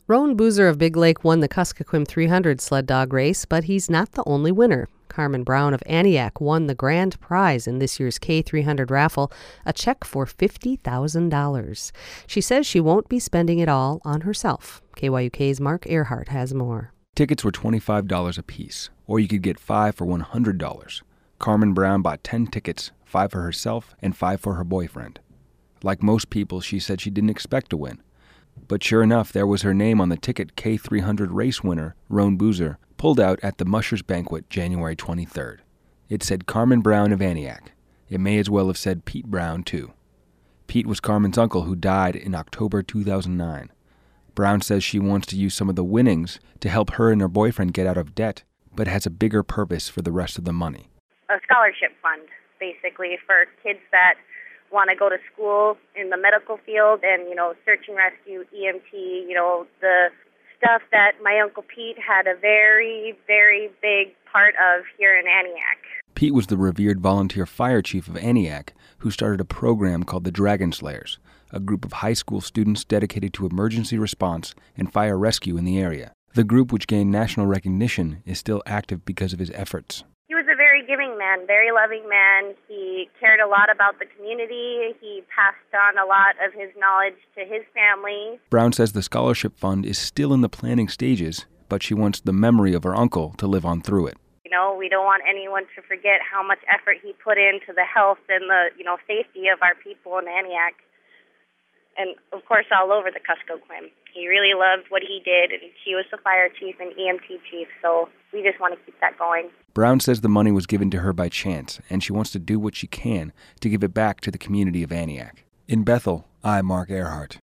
Roan Boozer of Big Lake won the Kuskokwim 300 sled dog race, but he's not the only winner. Carmen Brown of Aniak won the grand prize in this year's K300 raffle, a check for $50,000. She says she won't be spending it all on herself. KYUK's Mark Earhart has more. Tickets were $25 apiece, or you could get 5 for $100. Carmen Brown bought 10 tickets, 5 for herself and 5 for her boyfriend. Like most people, she said she didn't expect to win. But sure enough, there was her name on the ticket K300 race winner, Roan Boozer, pulled out at the Mushers Banquet January 23rd. It said Carmen Brown of Aniak. It may as well have said Pete Brown, too. Pete was Carmen's uncle who died in October 2009. Brown says she wants to use some of the winnings to help her and her boyfriend get out of debt, but has a bigger purpose for the rest of the money. A scholarship fund, basically, for kids that want to go to school in the medical field and, search and rescue, EMT, the stuff that my Uncle Pete had a very, very big part of here in Aniak. Pete was the revered volunteer fire chief of Aniak, who started a program called the Dragon Slayers, a group of high school students dedicated to emergency response and fire rescue in the area. The group, which gained national recognition, is still active because of his efforts. He was a very giving man, very loving man. He cared a lot about the community. He passed on a lot of his knowledge to his family. Brown says the scholarship fund is still in the planning stages, but she wants the memory of her uncle to live on through it. We don't want anyone to forget how much effort he put into the health and the, safety of our people in Aniak. And, of course, all over the Kuskokwim. He really loved what he did, and he was the fire chief and EMT chief, so we just want to keep that going. Brown says the money was given to her by chance, and she wants to do what she can to give it back to the community of Aniak. In Bethel, I'm Mark Earhart.